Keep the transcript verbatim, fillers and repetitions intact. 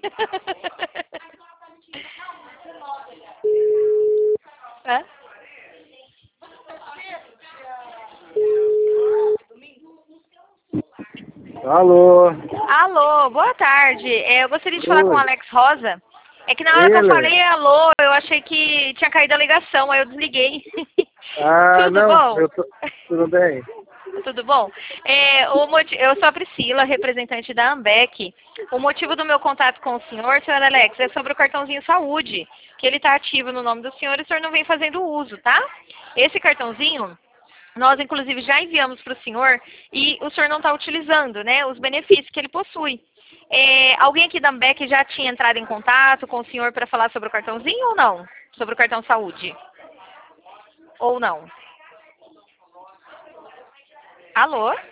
Hã? Alô? Alô, boa tarde. É, eu gostaria de falar com o Oi. Alex Rosa. É que na hora que eu Ele? falei alô, eu achei que tinha caído a ligação, aí eu desliguei. Ah, Tudo não, bom? eu tô... Tudo bem? Tudo bom? É, o moti- Eu sou a Priscila, representante da Ambec. O motivo do meu contato com o senhor, senhor Alex, é sobre o cartãozinho saúde, que ele está ativo no nome do senhor e o senhor não vem fazendo uso, tá? Esse cartãozinho, nós inclusive já enviamos para o senhor e o senhor não está utilizando, né, os benefícios que ele possui. É, alguém aqui da Ambec já tinha entrado em contato com o senhor para falar sobre o cartãozinho ou não? Sobre o cartão saúde? Ou não? Alô?